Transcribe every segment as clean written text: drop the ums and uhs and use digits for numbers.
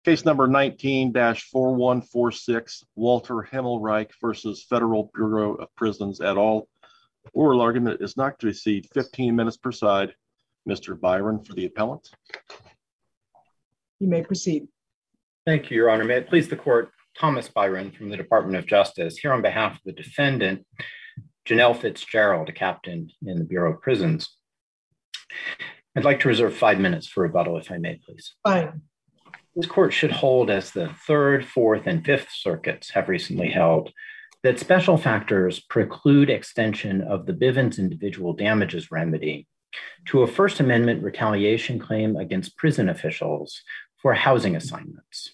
Case number 19-4146, Walter Himmelreich versus Federal Bureau of Prisons et al. Oral argument is not to exceed 15 minutes per side. Mr. Byron for the appellant. You may proceed. Thank you, Your Honor. May it please the court, Thomas Byron from the Department of Justice, here on behalf of the defendant, Janelle Fitzgerald, a captain in the Bureau of Prisons. I'd like to reserve 5 minutes for rebuttal, if I may, please. Fine. This court should hold, as the Third, Fourth, and Fifth Circuits have recently held, that special factors preclude extension of the Bivens individual damages remedy to a First Amendment retaliation claim against prison officials for housing assignments.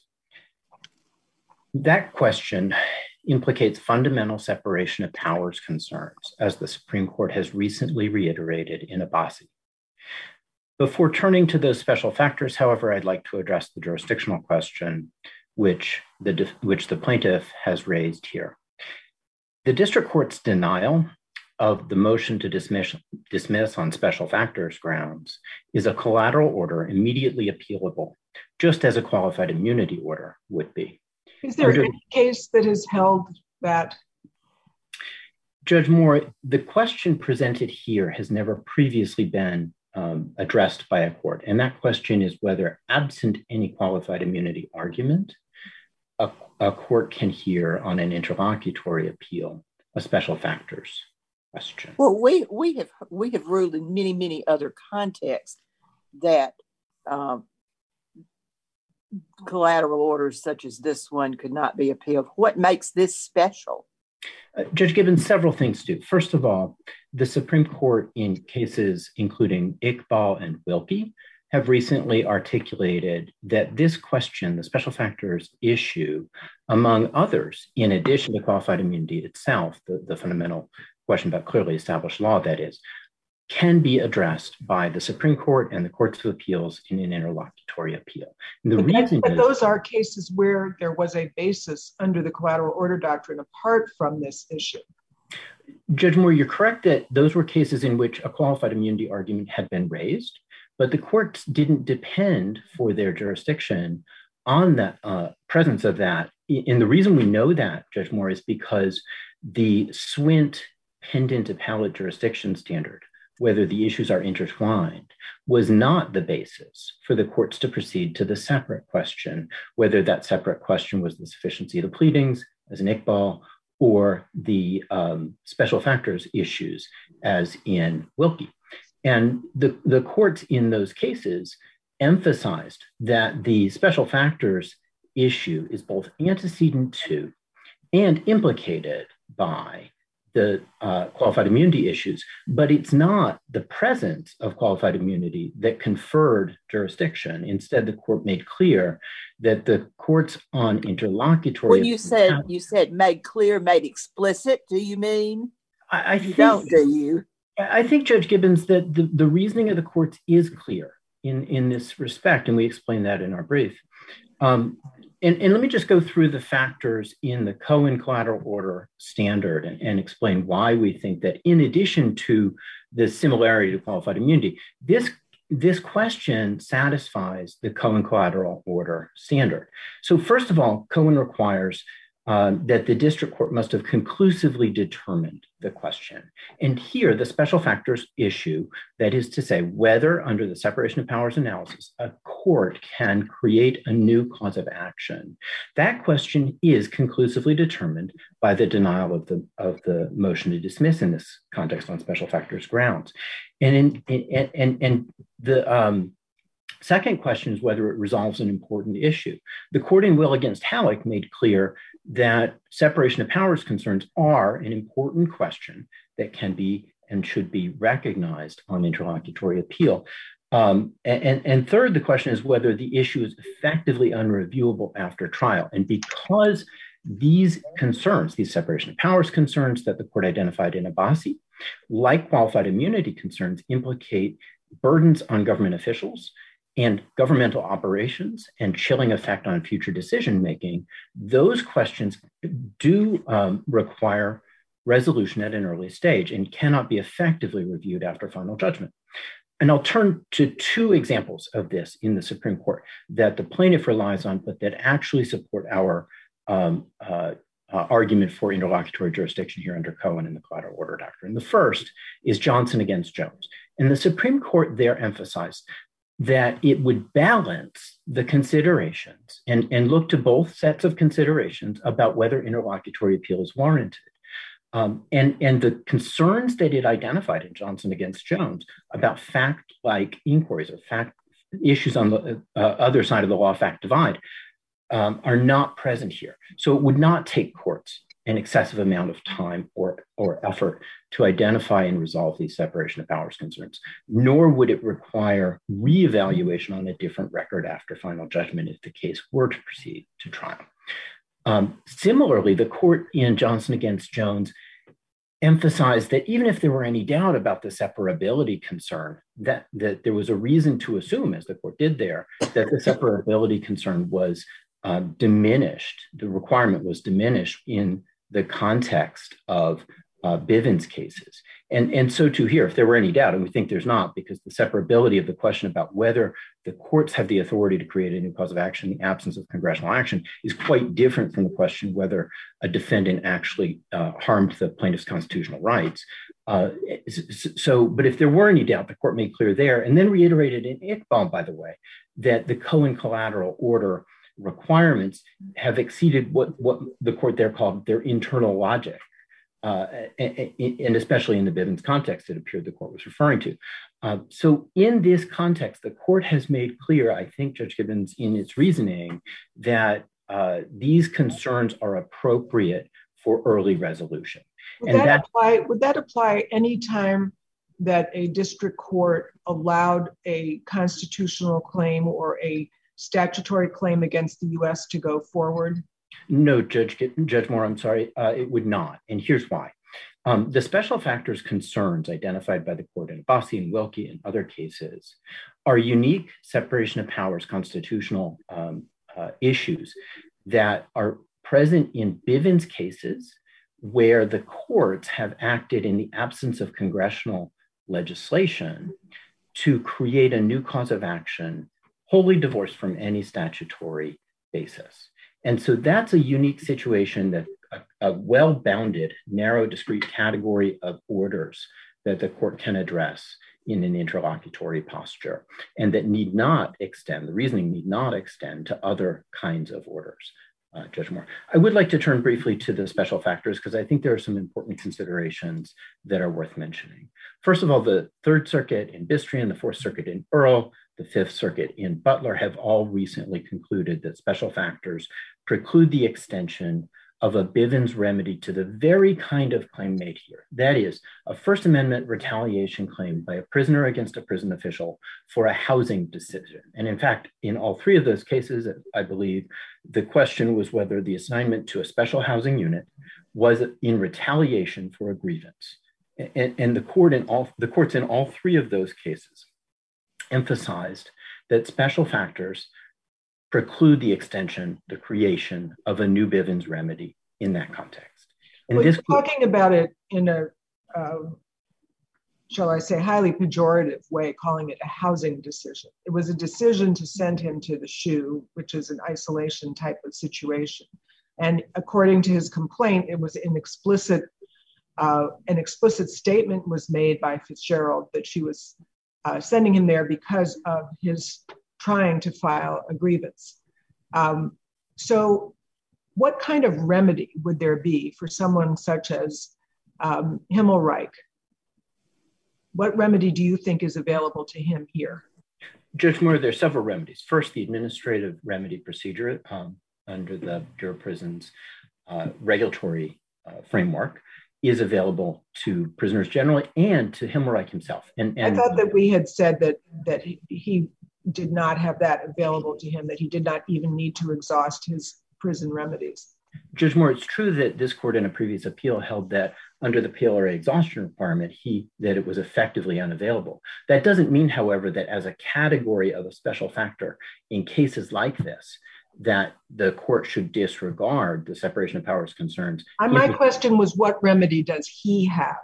That question implicates fundamental separation of powers concerns, as the Supreme Court has recently reiterated in Abbasi. Before turning to those special factors, however, I'd like to address the jurisdictional question which the plaintiff has raised here. The district court's denial of the motion to dismiss on special factors grounds is a collateral order immediately appealable, just as a qualified immunity order would be. Is there any case that has held that? Judge Moore, the question presented here has never previously been addressed by a court. And that question is whether, absent any qualified immunity argument, a court can hear on an interlocutory appeal a special factors question. Well, we have ruled in many other contexts that collateral orders such as this one could not be appealed. What makes this special? Judge Gibbons, several things do. First of all, the Supreme Court in cases including Iqbal and Wilkie have recently articulated that this question, the special factors issue, among others, in addition to qualified immunity itself, the fundamental question about clearly established law, that is, can be addressed by the Supreme Court and the Courts of Appeals in an interlocutory appeal. But those are cases where there was a basis under the collateral order doctrine apart from this issue. Judge Moore, you're correct that those were cases in which a qualified immunity argument had been raised, but the courts didn't depend for their jurisdiction on the presence of that. And the reason we know that, Judge Moore, is because the Swint pendant appellate jurisdiction standard, whether the issues are intertwined, was not the basis for the courts to proceed to the separate question, whether that separate question was the sufficiency of the pleadings, as in Iqbal, or the special factors issues, as in Wilkie. And the courts in those cases emphasized that the special factors issue is both antecedent to and implicated by the qualified immunity issues, but it's not the presence of qualified immunity that conferred jurisdiction. Instead, the court made clear that the courts on interlocutory— When you said made clear, made explicit, do you mean? I think, don't, do you? I think, Judge Gibbons, that the reasoning of the courts is clear in this respect, and we explain that in our brief. And let me just go through the factors in the Cohen collateral order standard and explain why we think that, in addition to the similarity to qualified immunity, this question satisfies the Cohen collateral order standard. So first of all, Cohen requires that the district court must have conclusively determined the question. And here, the special factors issue, that is to say, whether under the separation of powers analysis, a court can create a new cause of action. That question is conclusively determined by the denial of the motion to dismiss in this context on special factors grounds. And the second question is whether it resolves an important issue. The court in Will against Halleck made clear that separation of powers concerns are an important question that can be and should be recognized on interlocutory appeal. And third, the question is whether the issue is effectively unreviewable after trial. And because these concerns, these separation of powers concerns that the court identified in Abbasi, like qualified immunity concerns, implicate burdens on government officials and governmental operations and chilling effect on future decision-making, those questions do require resolution at an early stage and cannot be effectively reviewed after final judgment. And I'll turn to two examples of this in the Supreme Court that the plaintiff relies on, but that actually support our argument for interlocutory jurisdiction here under Cohen and the collateral order doctrine. The first is Johnson against Jones. And the Supreme Court there emphasized that it would balance the considerations and look to both sets of considerations about whether interlocutory appeal is warranted. And the concerns that it identified in Johnson against Jones about fact-like inquiries or fact issues on the other side of the law fact divide are not present here. So it would not take courts an excessive amount of time or effort to identify and resolve these separation of powers concerns, nor would it require reevaluation on a different record after final judgment if the case were to proceed to trial. Similarly, the court in Johnson against Jones emphasized that even if there were any doubt about the separability concern, that there was a reason to assume, as the court did there, that the separability concern was diminished, the requirement was diminished in the context of Bivens cases. And so too here, if there were any doubt, and we think there's not, because the separability of the question about whether the courts have the authority to create a new cause of action in the absence of congressional action is quite different from the question whether a defendant actually harmed the plaintiff's constitutional rights. But if there were any doubt, the court made clear there, and then reiterated in Iqbal, by the way, that the Cohen collateral order requirements have exceeded what the court there called their internal logic. And especially in the Bivens context, it appeared the court was referring to. So in this context, the court has made clear, I think, Judge Gibbons, in its reasoning, that these concerns are appropriate for early resolution. Would that apply any time that a district court allowed a constitutional claim or a statutory claim against the U.S. to go forward? No, Judge Moore, I'm sorry, it would not. And here's why. The special factors concerns identified by the court in Abbasi and Wilkie and other cases are unique separation of powers constitutional issues that are present in Bivens cases where the courts have acted in the absence of congressional legislation to create a new cause of action wholly divorced from any statutory basis. And so that's a unique situation that a well-bounded, narrow, discrete category of orders that the court can address in an interlocutory posture, and that need not extend, the reasoning need not extend to other kinds of orders. Judge Moore, I would like to turn briefly to the special factors because I think there are some important considerations that are worth mentioning. First of all, the Third Circuit in Bistrian, the Fourth Circuit in Earl, the Fifth Circuit in Butler have all recently concluded that special factors preclude the extension of a Bivens remedy to the very kind of claim made here. That is, a First Amendment retaliation claim by a prisoner against a prison official for a housing decision. And in fact, in all three of those cases, I believe, the question was whether the assignment to a special housing unit was in retaliation for a grievance. And the courts in all three of those cases emphasized that special factors preclude the extension, the creation of a new Bivens remedy in that context. And you're talking about it in a, shall I say, highly pejorative way, calling it a housing decision. It was a decision to send him to the SHU, which is an isolation type of situation. And according to his complaint, it was an explicit statement was made by Fitzgerald that she was sending him there because of his trying to file a grievance. So what kind of remedy would there be for someone such as Himmelreich? What remedy do you think is available to him here? Judge Moore, there are several remedies. First, the administrative remedy procedure under the Bureau of Prisons regulatory framework is available to prisoners generally and to Himmelreich himself. And I thought that we had said that he did not have that available to him, that he did not even need to exhaust his prison remedies. Judge Moore, it's true that this court in a previous appeal held that under the PLRA exhaustion requirement, that it was effectively unavailable. That doesn't mean, however, that as a category of a special factor in cases like this, that the court should disregard the separation of powers concerns. My question was, what remedy does he have?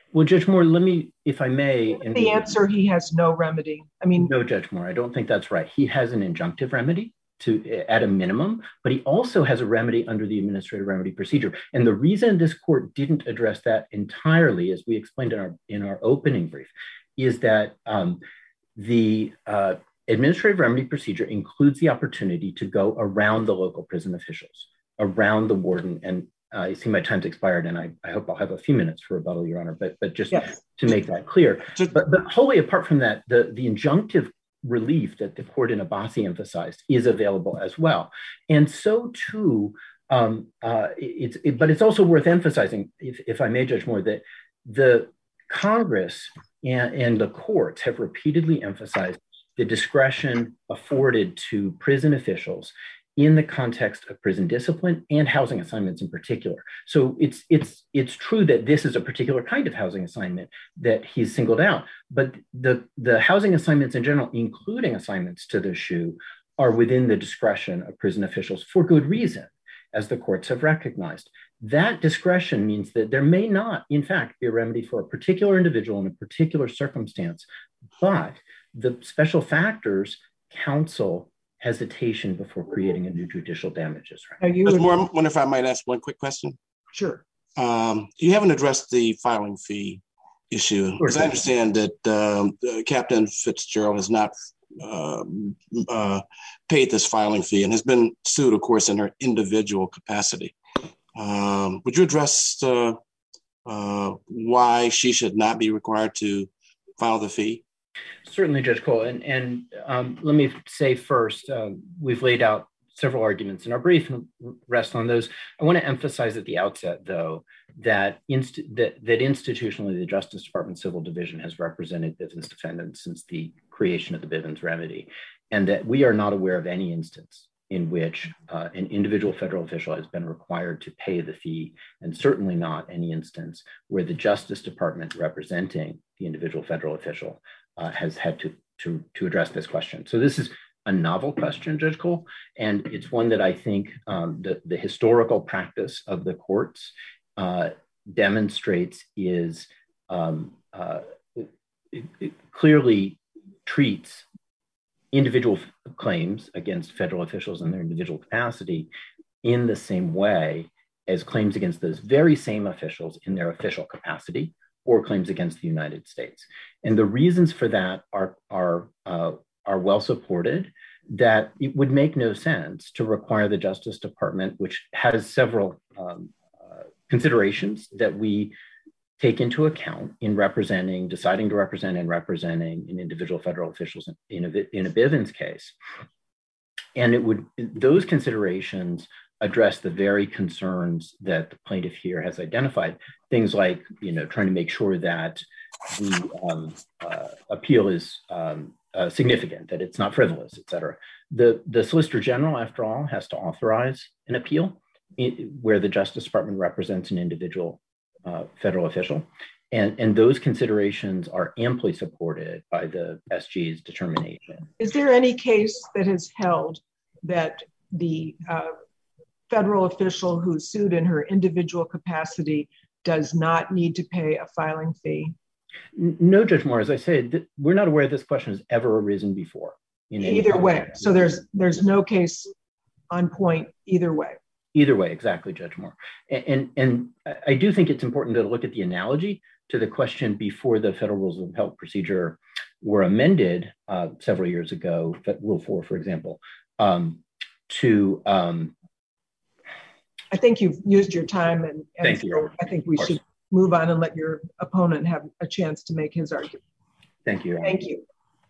Well, Judge Moore, let me, if I may. The answer, he has no remedy. I mean, no, Judge Moore, I don't think that's right. He has an injunctive remedy at a minimum, but he also has a remedy under the administrative remedy procedure. And the reason this court didn't address that entirely, as we explained in our opening brief, is that the administrative remedy procedure includes the opportunity to go around the local prison officials, around the warden. And I see my time's expired, and I hope I'll have a few minutes for rebuttal, Your Honor, but just to make that clear. But wholly apart from that, the injunctive relief that the court in Abbasi emphasized is available as well. And so too, but it's also worth emphasizing, if I may, Judge Moore, that the Congress and the courts have repeatedly emphasized the discretion afforded to prison officials in the context of prison discipline and housing assignments in particular. So it's true that this is a particular kind of housing assignment that he's singled out, but the housing assignments in general, including assignments to the SHU, are within the discretion of prison officials for good reason, as the courts have recognized. That discretion means that there may not, in fact, be a remedy for a particular individual in a particular circumstance, but the special factors counsel hesitation before creating a new judicial damages. Right? I wonder if I might ask one quick question. Sure. You haven't addressed the filing fee issue. Because I understand that Captain Fitzgerald has not paid this filing fee and has been sued, of course, in her individual capacity. Would you address why she should not be required to file the fee? Certainly, Judge Cole. And let me say first, we've laid out several arguments in our brief and rest on those. I want to emphasize at the outset, though, that institutionally, the Justice Department Civil Division has represented Bivens defendants since the creation of the Bivens remedy, and that we are not aware of any instance in which an individual federal official has been required to pay the fee, and certainly not any instance where the Justice Department representing the individual federal official has had to address this question. So this is a novel question, Judge Cole, and it's one that I think the historical practice of the courts demonstrates is it clearly treats individual claims against federal officials in their individual capacity in the same way as claims against those very same officials in their official capacity or claims against the United States. And the reasons for that are well supported, that it would make no sense to require the Justice Department, which has several considerations that we take into account in deciding to represent and representing an individual federal officials in a Bivens case. And those considerations address the very concerns that the plaintiff here has identified. Things like, trying to make sure that the appeal is significant, that it's not frivolous, et cetera. The Solicitor General, after all, has to authorize an appeal where the Justice Department represents an individual federal official. And those considerations are amply supported by the SG's determination. Is there any case that has held that the federal official who's sued in her individual capacity does not need to pay a filing fee? No, Judge Moore, as I said, we're not aware this question has ever arisen before. Either way. So there's no case on point either way. Either way, exactly, Judge Moore. And I do think it's important to look at the analogy to the question before the Federal Rules of Appellate Procedure were amended several years ago, Rule 4, for example, to... I think you've used your time, and thank you. I think we should move on and let your opponent have a chance to make his argument. Thank you. Thank you.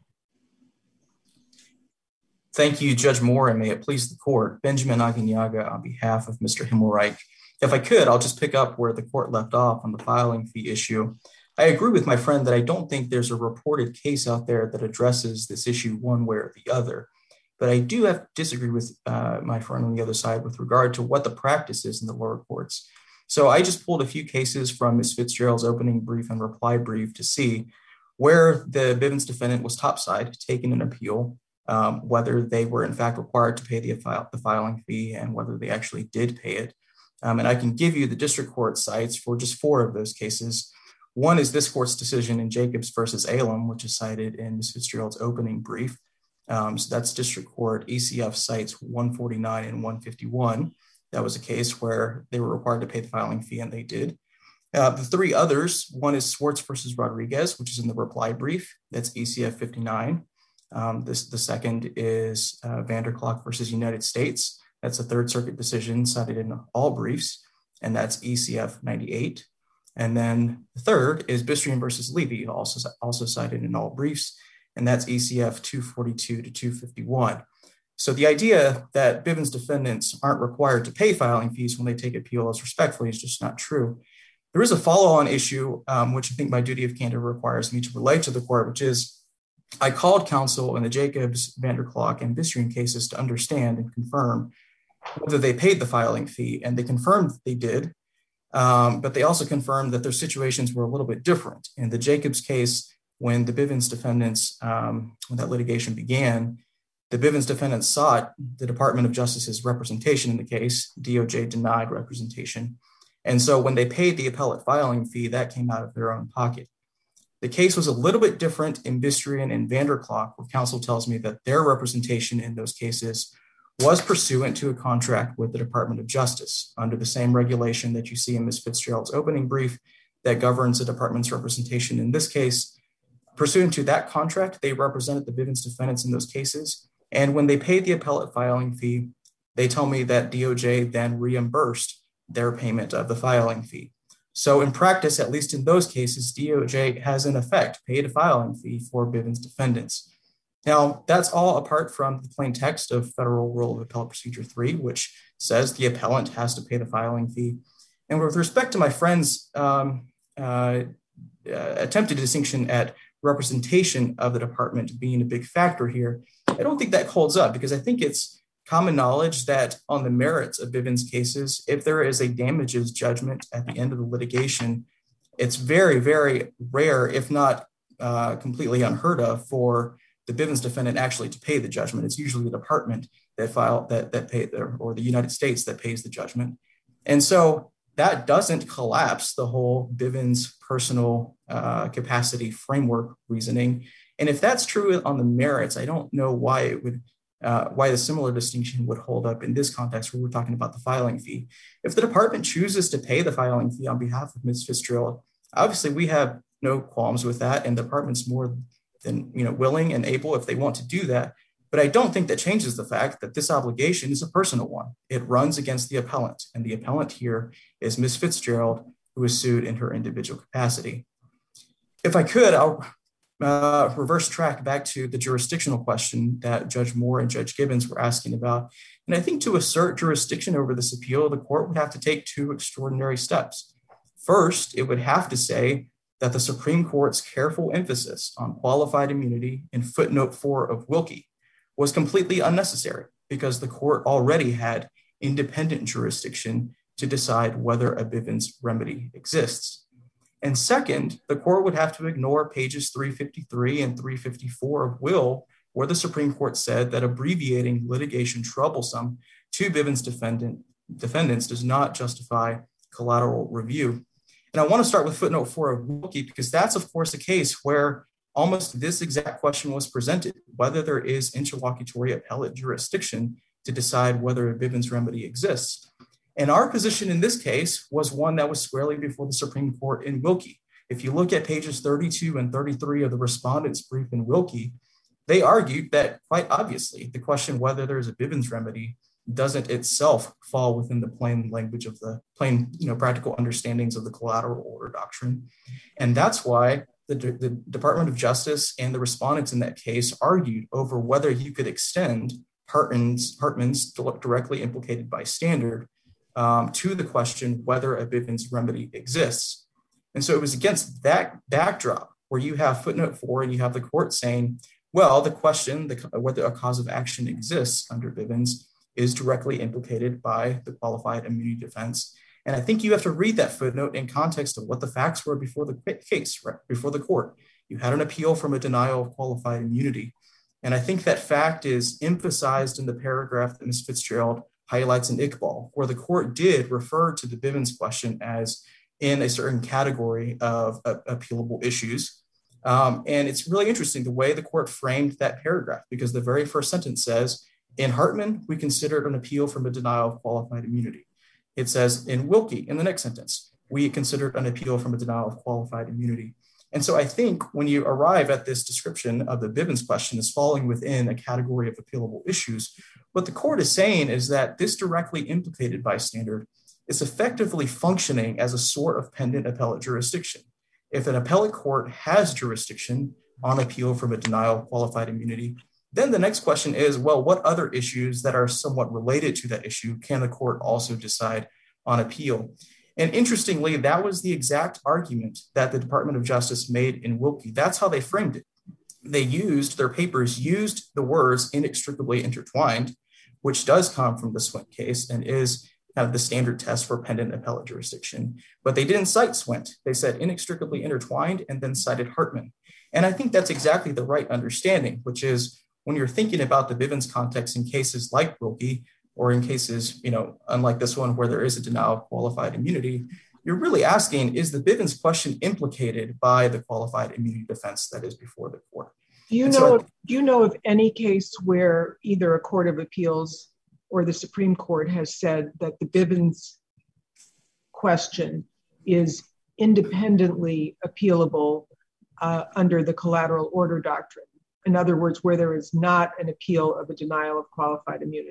Thank you, Judge Moore, and may it please the court. Benjamin Aguinaldo on behalf of Mr. Himmelreich. If I could, I'll just pick up where the court left off on the filing fee issue. I agree with my friend that I don't think there's a reported case out there that addresses this issue one way or the other. But I do have to disagree with my friend on the other side with regard to what the practice is in the lower courts. So I just pulled a few cases from Ms. Fitzgerald's opening brief and reply brief to see where the Bivens defendant was topside, taking an appeal, whether they were in fact required to pay the filing fee and whether they actually did pay it. And I can give you the district court sites for just 4 of those cases. One is this court's decision in Jacobs versus Alem, which is cited in Ms. Fitzgerald's opening brief. So that's District Court ECF cites 149 and 151. That was a case where they were required to pay the filing fee, and they did. The three others, one is Swartz versus Rodriguez, which is in the reply brief. That's ECF 59. The second is Vanderklok versus United States. That's a Third Circuit decision cited in all briefs, and that's ECF 98. And then the third is Bistrian versus Levy, also cited in all briefs, and that's ECF 242 to 251. So the idea that Bivens defendants aren't required to pay filing fees when they take appeals respectfully is just not true. There is a follow-on issue, which I think my duty of candor requires me to relate to the court, which is I called counsel in the Jacobs, Vanderklok, and Bistrian cases to understand and confirm whether they paid the filing fee, and they confirmed that they did. But they also confirmed that their situations were a little bit different. In the Jacobs case, when the Bivens defendants, when that litigation began, the Bivens defendants sought the Department of Justice's representation in the case. DOJ denied representation. And so when they paid the appellate filing fee, that came out of their own pocket. The case was a little bit different in Bistrian and Vanderklok, where counsel tells me that their representation in those cases was pursuant to a contract with the Department of Justice under the same regulation that you see in Ms. Fitzgerald's opening brief that governs the department's representation in this case. Pursuant to that contract, they represented the Bivens defendants in those cases. And when they paid the appellate filing fee, they tell me that DOJ then reimbursed their payment of the filing fee. So in practice, at least in those cases, DOJ has in effect paid a filing fee for Bivens defendants. Now, that's all apart from the plain text of Federal Rule of Appellate Procedure 3, which says the appellant has to pay the filing fee. And with respect to my friend's attempted distinction at representation of the department being a big factor here, I don't think that holds up, because I think it's common knowledge that on the merits of Bivens cases, if there is a damages judgment at the end of the litigation, it's very, very rare, if not completely unheard of, for the Bivens defendant actually to pay the judgment. It's usually the department that paid, or the United States that pays the judgment. And so that doesn't collapse the whole Bivens personal capacity framework reasoning. And if that's true on the merits, I don't know why it would, why the similar distinction would hold up in this context where we're talking about the filing fee. If the department chooses to pay the filing fee on behalf of Ms. Fitzgerald, obviously we have no qualms with that, and the department's more than willing and able if they want to do that. But I don't think that changes the fact that this obligation is a personal one. It runs against the appellant, and the appellant here is Ms. Fitzgerald, who is sued in her individual capacity. If I could, I'll reverse track back to the jurisdictional question that Judge Moore and Judge Gibbons were asking about. And I think to assert jurisdiction over this appeal, the court would have to take two extraordinary steps. First, it would have to say that the Supreme Court's careful emphasis on qualified immunity in footnote 4 of Wilkie was completely unnecessary, because the court already had independent jurisdiction to decide whether a Bivens remedy exists. And second, the court would have to ignore pages 353 and 354 of Will, where the Supreme Court said that abbreviating litigation troublesome to Bivens defendants does not justify collateral review. And I want to start with footnote 4 of Wilkie, because that's, of course, a case where almost this exact question was presented, whether there is interlocutory appellate jurisdiction to decide whether a Bivens remedy exists. And our position in this case was one that was squarely before the Supreme Court in Wilkie. If you look at pages 32 and 33 of the respondent's brief in Wilkie, they argued that quite obviously the question whether there's a Bivens remedy doesn't itself fall within the plain language of the plain, practical understandings of the collateral order doctrine. And that's why the Department of Justice and the respondents in that case argued over whether you could extend Hartman's directly implicated by standard to the question whether a Bivens remedy exists. And so it was against that backdrop where you have footnote 4 and you have the court saying, well, the question whether a cause of action exists under Bivens is directly implicated by the qualified immunity defense. And I think you have to read that footnote in context of what the facts were before the case, right, before the court. You had an appeal from a denial of qualified immunity. And I think that fact is emphasized in the paragraph that Ms. Fitzgerald highlights in Iqbal, where the court did refer to the Bivens question as in a certain category of appealable issues. And it's really interesting the way the court framed that paragraph, because the very first sentence says, in Hartman, we considered an appeal from a denial of qualified immunity. It says in Wilkie, in the next sentence, we considered an appeal from a denial of qualified immunity. And so I think when you arrive at this description of the Bivens question as falling within a category of appealable issues, what the court is saying is that this directly implicated bystander is effectively functioning as a sort of pendant appellate jurisdiction. If an appellate court has jurisdiction on appeal from a denial of qualified immunity, then the next question is, well, what other issues that are somewhat related to that issue can the court also decide on appeal? And interestingly, that was the exact argument that the Department of Justice made in Wilkie. That's how they framed it. Their papers used the words inextricably intertwined, which does come from the Swint case and is kind of the standard test for pendant appellate jurisdiction. But they didn't cite Swint. They said inextricably intertwined and then cited Hartman. And I think that's exactly the right understanding, which is when you're thinking about the Bivens context in cases like Wilkie, or in cases, unlike this one where there is a denial of qualified immunity, you're really asking, is the Bivens question implicated by the qualified immunity defense that is before the court? Do you know of any case where either a court of appeals or the Supreme Court has said that the Bivens question is independently appealable under the collateral order doctrine? In other words, where there is not an appeal of a denial of qualified immunity?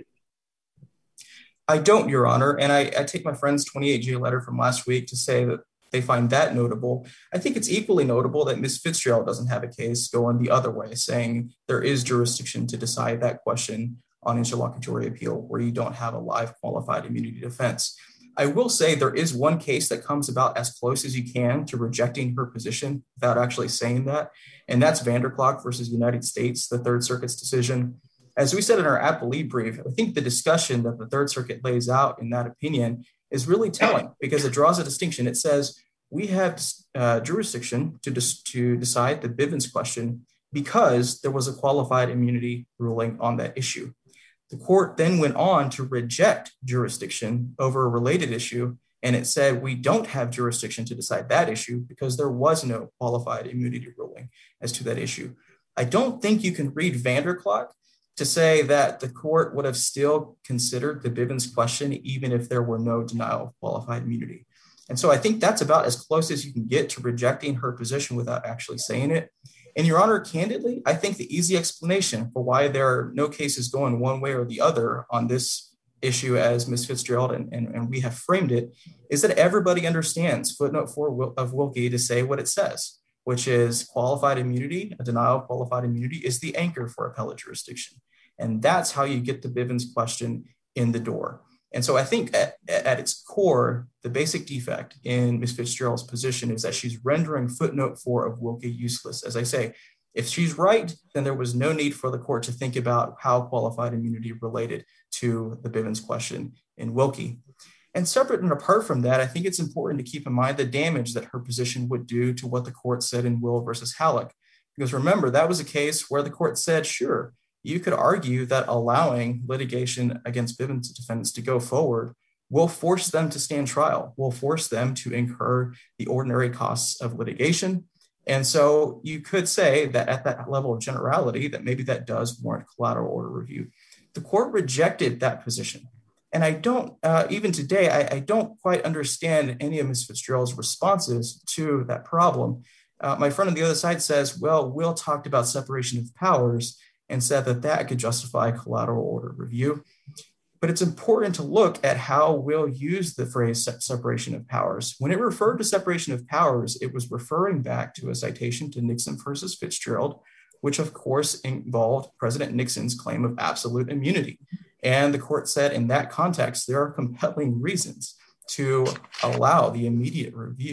I don't, Your Honor. And I take my friend's 28-J letter from last week to say that they find that notable. I think it's equally notable that Ms. Fitzgerald doesn't have a case going the other way, saying there is jurisdiction to decide that question on interlocutory appeal where you don't have a live qualified immunity defense. I will say there is one case that comes about as close as you can to rejecting her position without actually saying that, and that's Vanderklok versus United States, the Third Circuit's decision. As we said in our appellee brief, I think the discussion that the Third Circuit lays out in that opinion is really telling because it draws a distinction. It says we have jurisdiction to decide the Bivens question because there was a qualified immunity ruling on that issue. The court then went on to reject jurisdiction over a related issue, and it said we don't have jurisdiction to decide that issue because there was no qualified immunity ruling as to that issue. I don't think you can read Vanderklok to say that the court would have still considered the Bivens question even if there were no denial of qualified immunity. And so I think that's about as close as you can get to rejecting her position without actually saying it. And Your Honor, candidly, I think the easy explanation for why there are no cases going one way or the other on this issue as Ms. Fitzgerald and we have framed it is that everybody understands footnote 4 of Wilkie to say what it says, which is qualified immunity, a denial of qualified immunity is the anchor for appellate jurisdiction. And that's how you get the Bivens question in the door. And so I think at its core, the basic defect in Ms. Fitzgerald's position is that she's rendering footnote 4 of Wilkie useless. As I say, if she's right, then there was no need for the court to think about how qualified immunity related to the Bivens question in Wilkie. And separate and apart from that, I think it's important to keep in mind the damage that her position would do to what the court said in Will versus Halleck. Because remember, that was a case where the court said, sure, you could argue that allowing litigation against Bivens defendants to go forward will force them to stand trial, will force them to incur the ordinary costs of litigation. And so you could say that at that level of generality, that maybe that does warrant collateral order review. The court rejected that position. And I don't, even today, I don't quite understand any of Ms. Fitzgerald's responses to that problem. My friend on the other side says, well, Will talked about separation of powers and said that that could justify collateral order review. But it's important to look at how Will used the phrase separation of powers. When it referred to separation of powers, it was referring back to a citation to Nixon versus Fitzgerald, which of course involved President Nixon's claim of absolute immunity. And the court said in that context, there are compelling reasons to allow the immediate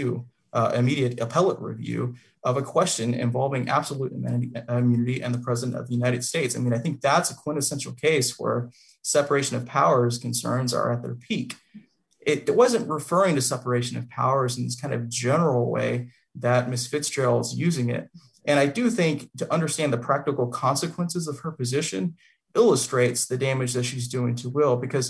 appellate review of a question involving absolute immunity and the President of the United States. I mean, I think that's a quintessential case where separation of powers concerns are at their peak. It wasn't referring to separation of powers in this kind of general way that Ms. Fitzgerald's using it. And I do think to understand the practical consequences of her position illustrates the damage that she's doing to Will, because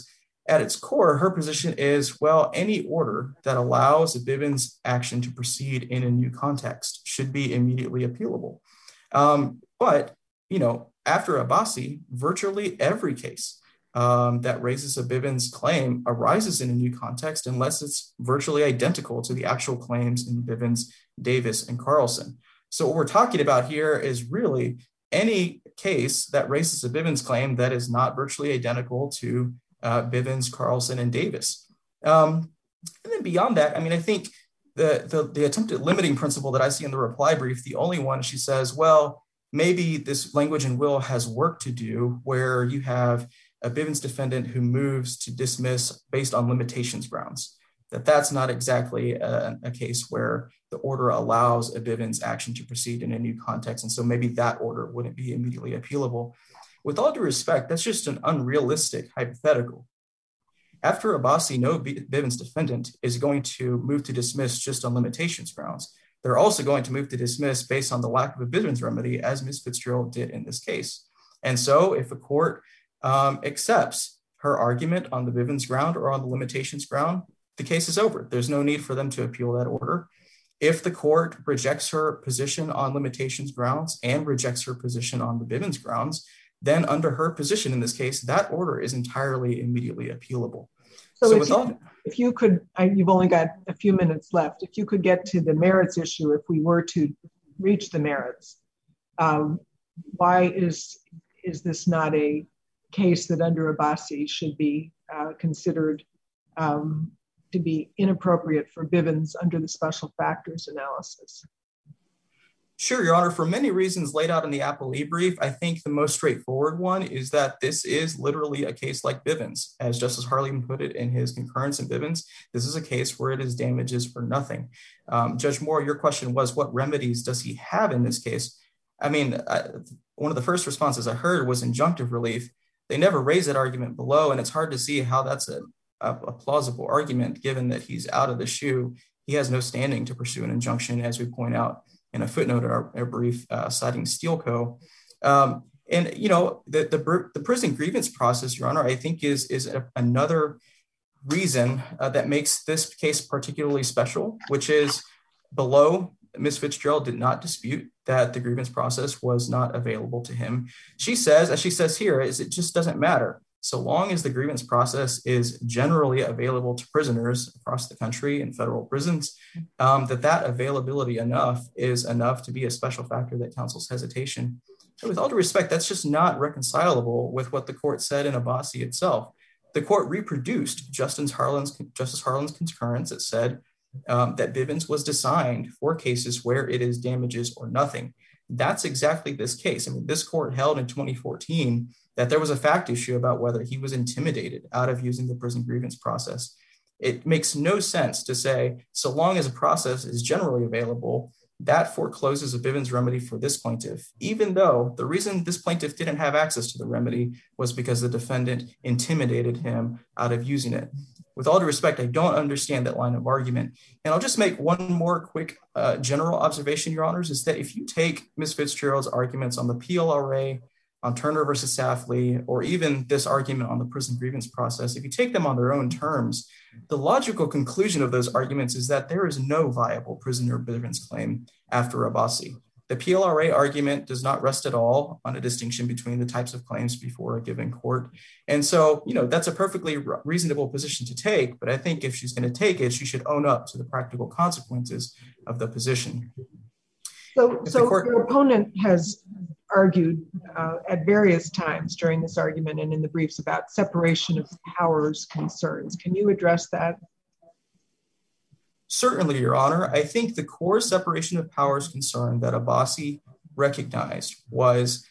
at its core, her position is, well, any order that allows a Bivens action to proceed in a new context should be immediately appealable. But, after Abbasi, virtually every case that raises a Bivens claim arises in a new context unless it's virtually identical to the actual claims in Bivens, Davis, and Carlson. So what we're talking about here is really any case that raises a Bivens claim that is not virtually identical to Bivens, Carlson, and Davis. And then beyond that, I think the attempted limiting principle that I see in the reply brief, the only one, she says, well, maybe this language in will has work to do where you have a Bivens defendant who moves to dismiss based on limitations grounds, that's not exactly a case where the order allows a Bivens action to proceed in a new context. And so maybe that order wouldn't be immediately appealable. With all due respect, that's just an unrealistic hypothetical. After Abbasi, no Bivens defendant is going to move to dismiss just on limitations grounds. They're also going to move to dismiss based on the lack of a Bivens remedy, as Ms. Fitzgerald did in this case. And so if a court accepts her argument on the Bivens ground or on the limitations ground, the case is over. There's no need for them to appeal that order. If the court rejects her position on limitations grounds and rejects her position on the Bivens grounds, then under her position in this case, that order is entirely immediately appealable. So if you could, you've only got a few minutes left. If you could get to the merits issue, if we were to reach the merits, why is this not a case that under Abbasi should be considered to be inappropriate for Bivens under the special factors analysis? Sure, Your Honor. For many reasons laid out in the appellee brief, I think the most straightforward one is that this is literally a case like Bivens. As Justice Harlan put it in his concurrence in Bivens, this is a case where it is damages for nothing. Judge Moore, your question was, what remedies does he have in this case? One of the first responses I heard was injunctive relief. They never raised that argument below, and it's hard to see how that's a plausible argument given that he's out of the shoe. He has no standing to pursue an injunction, as we point out in a footnote in our brief citing Steele Co. The prison grievance process, Your Honor, I think is another reason that makes this case particularly special, which is below, Ms. Fitzgerald did not dispute that the grievance process was not available to him. She says, as she says here, it just doesn't matter. So long as the grievance process is generally available to prisoners across the country in federal prisons, that availability is enough to be a special factor that counsels hesitation. And with all due respect, that's just not reconcilable with what the court said in Abbasi itself. The court reproduced Justice Harlan's concurrence. It said that Bivens was designed for cases where it is damages or nothing. That's exactly this case. This court held in 2014 that there was a fact issue about whether he was intimidated out of using the prison grievance process. It makes no sense to say, so long as a process is generally available, that forecloses a Bivens remedy for this plaintiff, even though the reason this plaintiff didn't have access to the remedy was because the defendant intimidated him out of using it. With all due respect, I don't understand that line of argument. And I'll just make one more quick general observation, Your Honors, is that if you take Ms. Fitzgerald's arguments on the PLRA, on Turner versus Safley, or even this argument on the prison grievance process, if you take them on their own terms, the logical conclusion of those arguments is that there is no viable prisoner Bivens claim after Abbasi. The PLRA argument does not rest at all on a distinction between the types of claims before a given court. And so, that's a perfectly reasonable position to take, but I think if she's going to take it, she should own up to the practical consequences of the position. So your opponent has argued at various times during this argument and in the briefs about separation of powers concerns. Can you address that? Certainly, Your Honor. I think the core separation of powers concern that Abbasi recognized was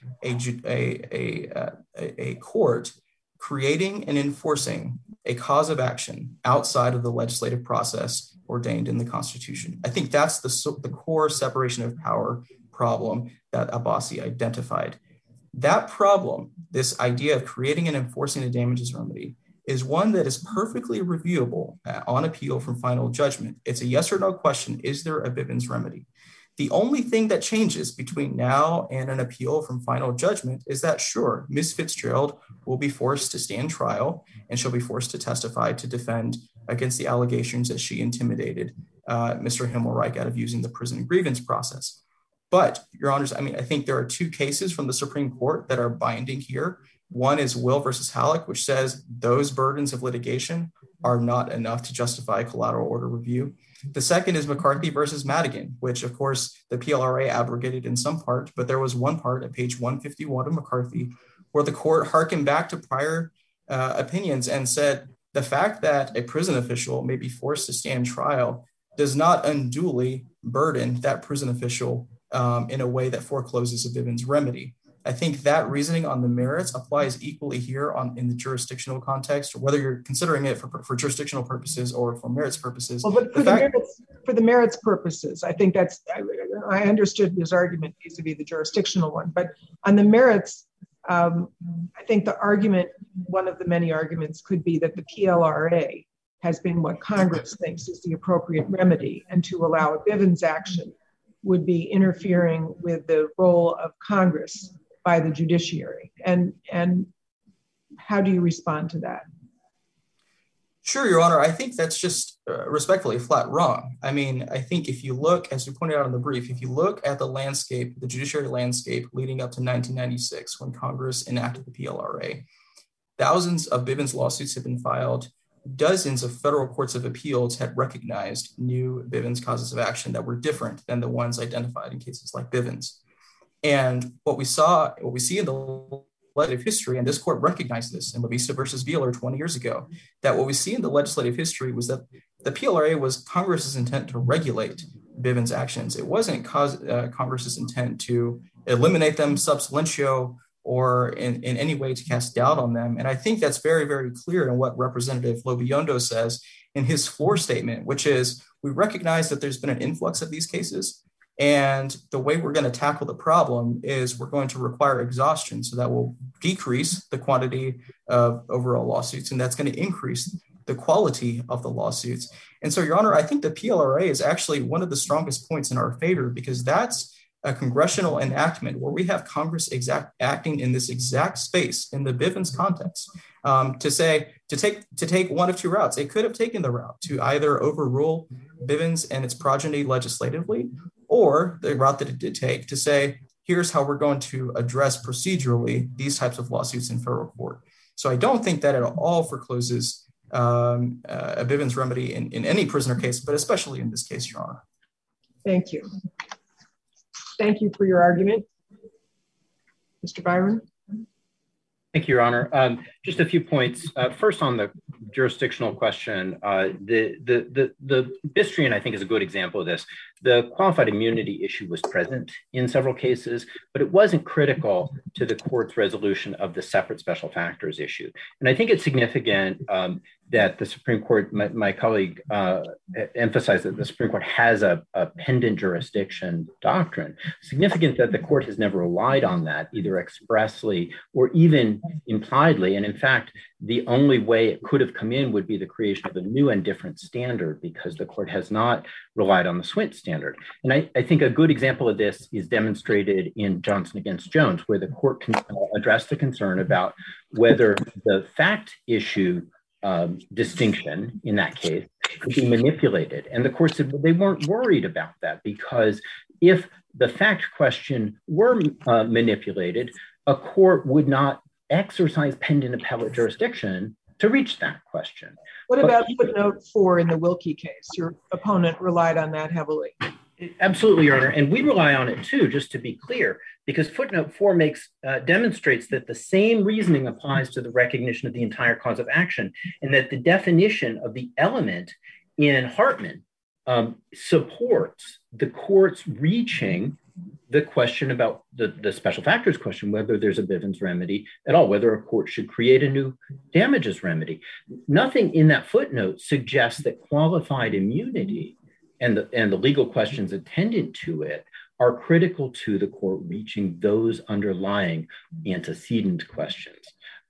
a court creating and enforcing a cause of action outside of the legislative process ordained in the Constitution. I think that's the core separation of power problem that Abbasi identified. That problem, this idea of creating and enforcing a damages remedy, is one that is perfectly reviewable on appeal from final judgment. It's a yes or no question. Is there a Bivens remedy? The only thing that changes between now and an appeal from final judgment is that, sure, Ms. Fitzgerald will be forced to stand trial, and she'll be forced to testify to defend against the allegations that she intimidated Mr. Himmelreich out of using the prison grievance process. But, Your Honors, I think there are two cases from the Supreme Court that are binding here. One is Will versus Halleck, which says those burdens of litigation are not enough to justify collateral order review. The second is McCarthy versus Madigan, which, of course, the PLRA abrogated in some part, but there was one part at page 151 of McCarthy where the court hearkened back to prior opinions and said the fact that a prison official may be forced to stand trial does not unduly burden that prison official in a way that forecloses a Bivens remedy. I think that reasoning on the merits applies equally here in the jurisdictional context, whether you're considering it for jurisdictional purposes or for merits purposes. Well, but for the merits purposes, I think I understood his argument vis-a-vis the jurisdictional one, but on the merits, I think one of the many arguments could be that the PLRA has been what Congress thinks is the appropriate remedy, and to allow a Bivens action would be interfering with the role of Congress by the judiciary. And how do you respond to that? Sure, Your Honor. I think that's just respectfully flat wrong. I think if you look, as you pointed out in the brief, if you look at the landscape, the judiciary landscape leading up to 1996, when Congress enacted the PLRA, thousands of Bivens lawsuits have been filed. Dozens of federal courts of appeals had recognized new Bivens causes of action that were different than the ones identified in cases like Bivens. And what we see in the legislative history, and this court recognized this in Lavisa versus Beeler 20 years ago, that what we see in the legislative history was that the PLRA was Congress's intent to regulate Bivens actions. It wasn't Congress's intent to eliminate them sub silentio or in any way to cast doubt on them. And I think that's very, very clear in what Representative Lobiondo says in his floor statement, which is, we recognize that there's been an influx of these cases, and the way we're going to tackle the problem is we're going to require exhaustion. So that will decrease the quantity of overall lawsuits, and that's going to increase the quality of the lawsuits. And so, Your Honor, I think the PLRA is actually one of the strongest points in our favor, because that's a congressional enactment where we have Congress acting in this exact space in the Bivens context to take one of two routes. It could have taken the route to either overrule Bivens and its progeny legislatively, or the route that it did take to say, here's how we're going to address procedurally these types of lawsuits in federal court. So I don't think that at all forecloses a Bivens remedy in any prisoner case, but especially in this case, Your Honor. Thank you. Thank you for your argument. Mr. Byron? Thank you, Your Honor. Just a few points. First, on the jurisdictional question, the Bistrian, I think, is a good example of this. The qualified immunity issue was present in several cases, but it wasn't critical to the court's resolution of the separate special factors issue. And I think it's significant that the Supreme Court, my colleague emphasized that the Supreme Court has a pendant jurisdiction doctrine. Significant that the court has never relied on that, either expressly or even impliedly. And in fact, the only way it could have come in would be the creation of a new and different standard, because the court has not relied on the Swint standard. And I think a good example of this is demonstrated in Johnson against Jones, where the court can address the concern about whether the fact issue distinction in that case could be manipulated. And the court said, well, they weren't worried about that, because if the fact question were manipulated, a court would not exercise pendant appellate jurisdiction to reach that question. What about footnote 4 in the Wilkie case? Your opponent relied on that heavily. Absolutely, Your Honor. And we rely on it too, just to be clear, because footnote 4 demonstrates that the same reasoning applies to the recognition of the entire cause of action, and that the definition of the element in Hartman supports the court's reaching the question about the special factors question, whether there's a Bivens remedy at all, whether a court should create a new damages remedy. Nothing in that footnote suggests that qualified immunity and the legal questions attendant to it are critical to the court reaching those underlying antecedent questions.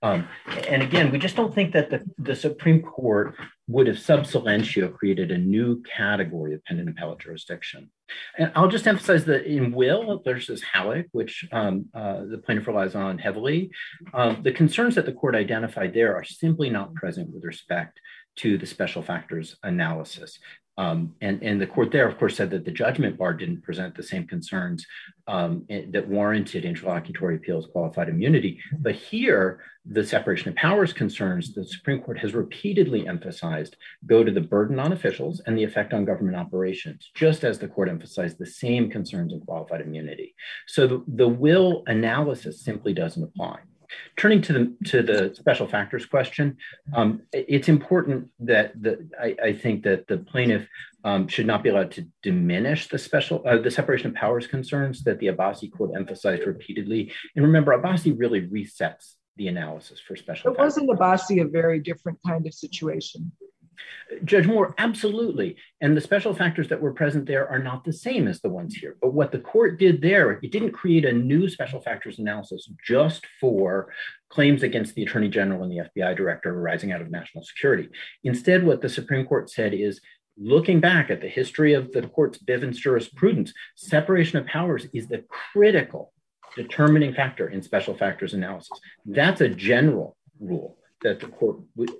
And again, we just don't think that the Supreme Court would have sub silentio created a new category of pendent appellate jurisdiction. And I'll just emphasize that in Will versus Halleck, which the plaintiff relies on heavily, the concerns that the court identified there are simply not present with respect to the special factors analysis. And the court there, of course, said that the judgment bar didn't present the same concerns that warranted interlocutory appeals qualified immunity. But here, the separation of powers concerns the Supreme Court has repeatedly emphasized go to the burden on officials and the effect on government operations, just as the court emphasized the same concerns in qualified immunity. So the Will analysis simply doesn't apply. Turning to the special factors question, it's important that I think that the plaintiff should not be allowed to diminish the separation of powers concerns that the Abbasi court emphasized repeatedly. And remember, Abbasi really resets the analysis for special factors. Wasn't Abbasi a very different kind of situation? Judge Moore, absolutely. And the special factors that were present there are not the same as the ones here. But what the court did there, it didn't create a new special factors analysis just for claims against the Attorney General and the FBI director arising out of national security. Instead, what the Supreme Court said is, looking back at the history of the court's Bivens jurisprudence, separation of powers is the critical determining factor in special factors analysis. That's a general rule that the court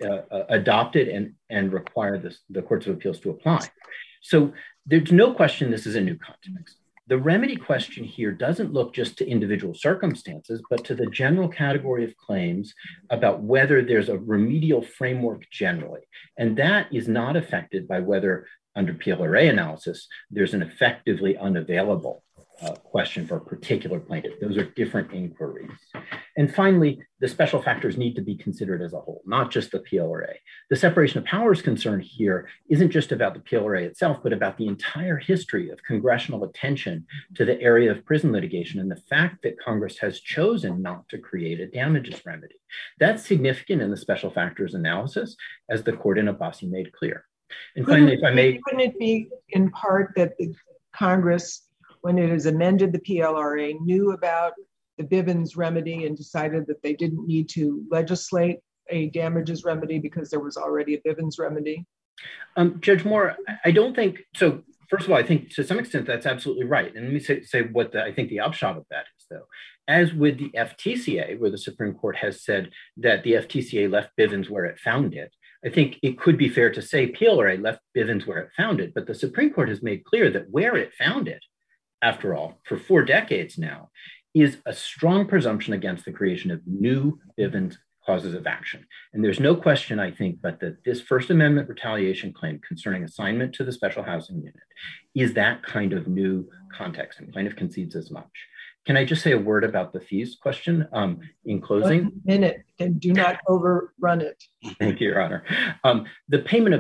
adopted and required the courts of appeals to apply. So there's no question this is a new context. The remedy question here doesn't look just to individual circumstances, but to the general category of claims about whether there's a remedial framework generally. And that is not affected by whether under PLRA analysis, there's an effectively unavailable question for a particular plaintiff. Those are different inquiries. And finally, the special factors need to be considered as a whole, not just the PLRA. The separation of powers concern here isn't just about the PLRA itself, but about the entire history of congressional attention to the area of prison litigation and the fact that Congress has chosen not to create a damages remedy. That's significant in the special factors analysis, as the court in Abbasi made clear. And finally, if I may— Couldn't it be in part that the Congress, when it has amended the PLRA, knew about the Bivens remedy and decided that they didn't need to legislate a damages remedy because there was already a Bivens remedy? Judge Moore, I don't think so. First of all, I think to some extent that's absolutely right. And let me say what I think the upshot of that is, though. As with the FTCA, where the Supreme Court has said that the FTCA left Bivens where it found it, I think it could be fair to say PLRA left Bivens where it found it, but the Supreme Court has made clear that where it found it, after all, for 4 decades now, is a strong presumption against the creation of new Bivens causes of action. And there's no question, I think, but that this First Amendment retaliation claim concerning assignment to the special housing unit is that kind of new context, and plaintiff concedes as much. Can I just say a word about the fees question in closing? 1 minute, and do not overrun it. Thank you, Your Honor. The payment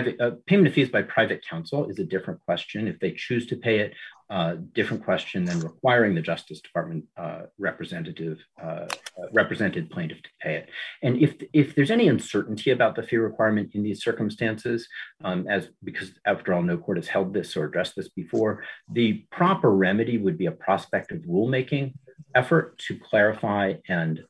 of fees by private counsel is a different question. If they choose to pay it, different question than requiring the Justice Department represented plaintiff to pay it. And if there's any uncertainty about the fee requirement in these circumstances, because after all, no court has held this or addressed this before, the proper remedy would be a prospective rulemaking effort to clarify and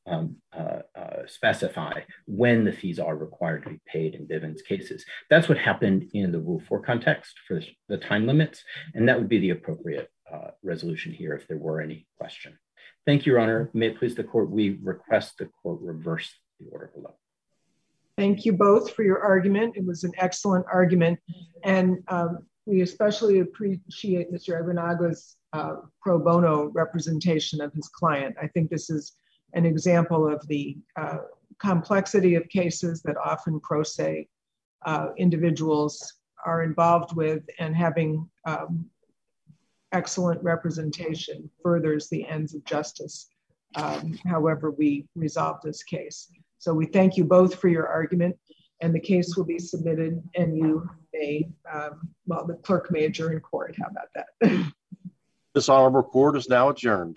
specify when the fees are required to be paid in Bivens cases. That's what happened in the Rule 4 context for the time limits, and that would be the appropriate resolution here if there were any question. Thank you, Your Honor. May it please the court, we request the court reverse the order below. Thank you both for your argument. It was an excellent argument, and we especially appreciate Mr. Aguinaga's pro bono representation of his client. I think this is an example of the complexity of cases that often pro se individuals are involved with, and having excellent representation furthers the ends of justice, however we resolve this case. So we thank you both for your argument, and the case will be submitted, and you may, the clerk may adjourn court. How about that? This honorable court is now adjourned.